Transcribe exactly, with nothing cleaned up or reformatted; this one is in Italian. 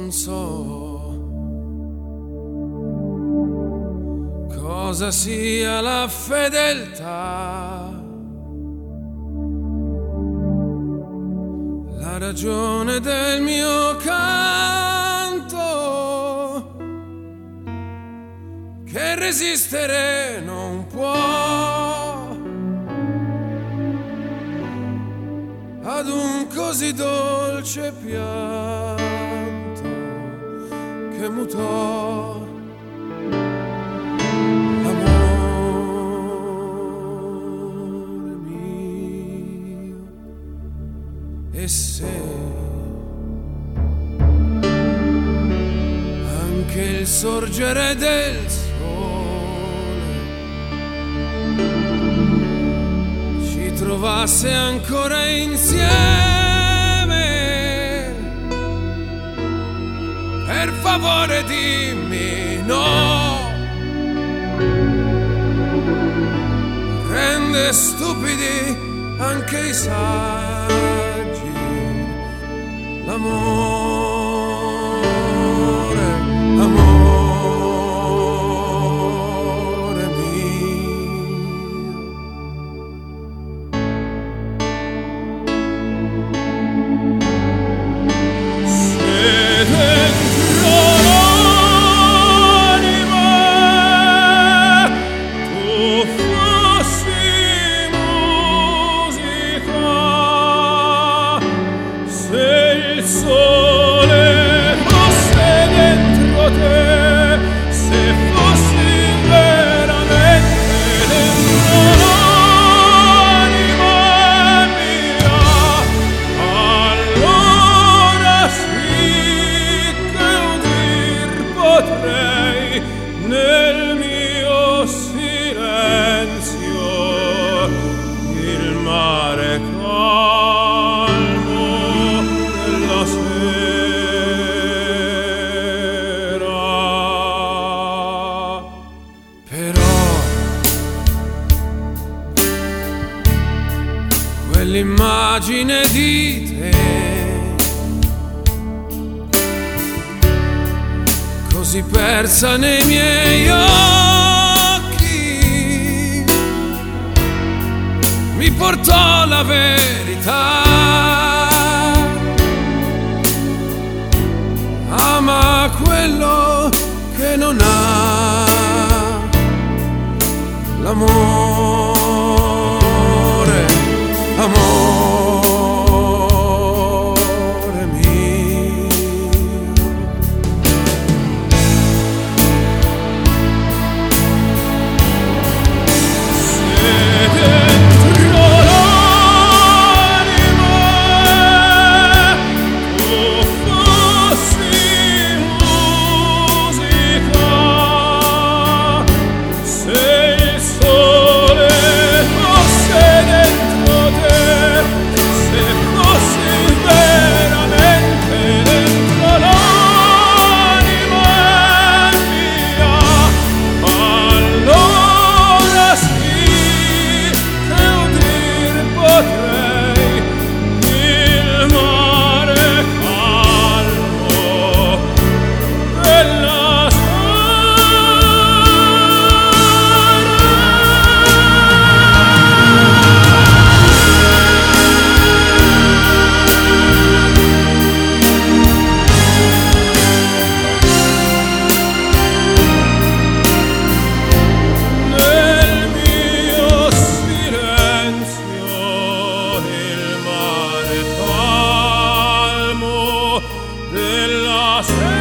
non so cosa sia la fedeltà, la ragione del mio canto, che resistere non può ad un così dolce pianto che mutò l'amore mio. E se anche il sorgere del sole ci trovasse ancora insieme, per favore dimmi no. Rende stupidi anche i saggi l'amore, amore mio. Se dentro l'anima tu fossi musica, se il sole fosse dentro te, se fossi veramente dentro l'anima mia, allora sì che udir potrei nel mio silenzio il mare calmo della sera. Però quell'immagine di te così persa nei miei occhi mi portò la verità. Ama quello che non ha l'amore, amore mio. Se dentro l'anima tu fossi musica, se il sole fosse dentro te, se fossi veramente dentro l'anima mia, allora sì che udir potrei il mare calmo della nel mio silenzio il mare calmo della sera.